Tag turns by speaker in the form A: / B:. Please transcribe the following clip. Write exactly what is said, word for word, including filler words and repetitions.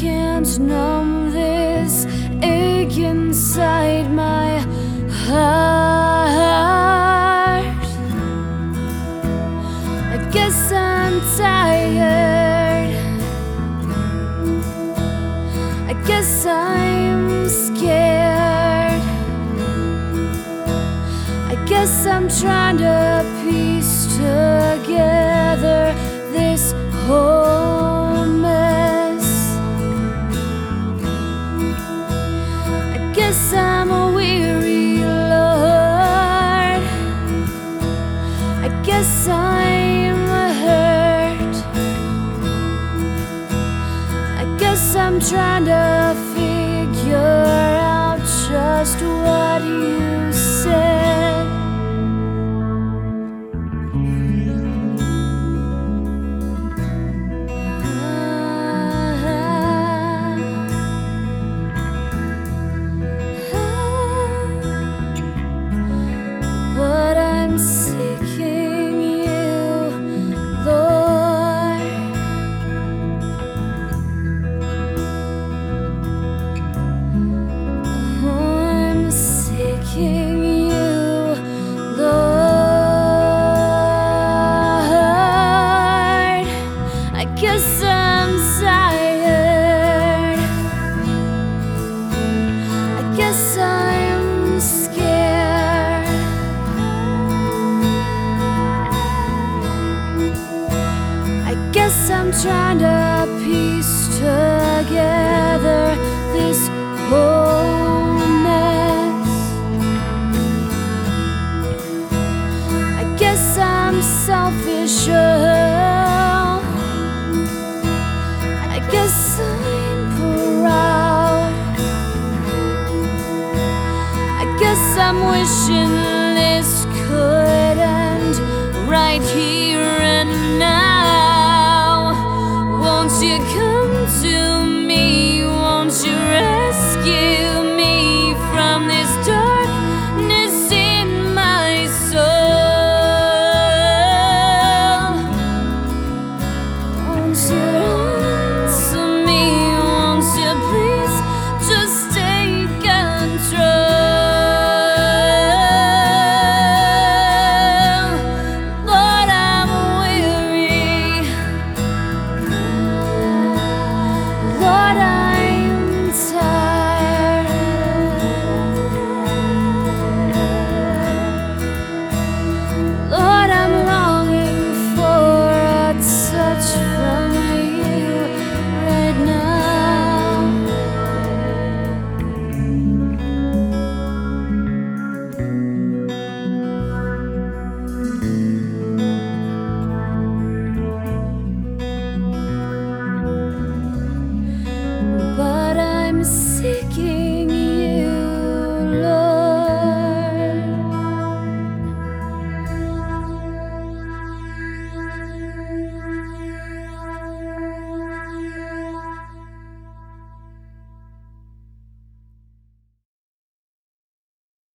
A: can't numb this ache inside my heart. I guess I'm tired. I guess I'm scared. I guess I'm trying to piece together this whole mess. I guess I'm a weary, Lord. I guess I'm hurt. I guess I'm trying to figure out just what you said. But I'm seeking you, Lord. Oh, I'm seeking you, Lord. I guess I'm tired. I guess I'm scared. I guess I'm trying to piece together this whole mess. I guess I'm selfish. Oh, I guess I'm proud. I guess I'm wishing this could end right here and now. Won't you come to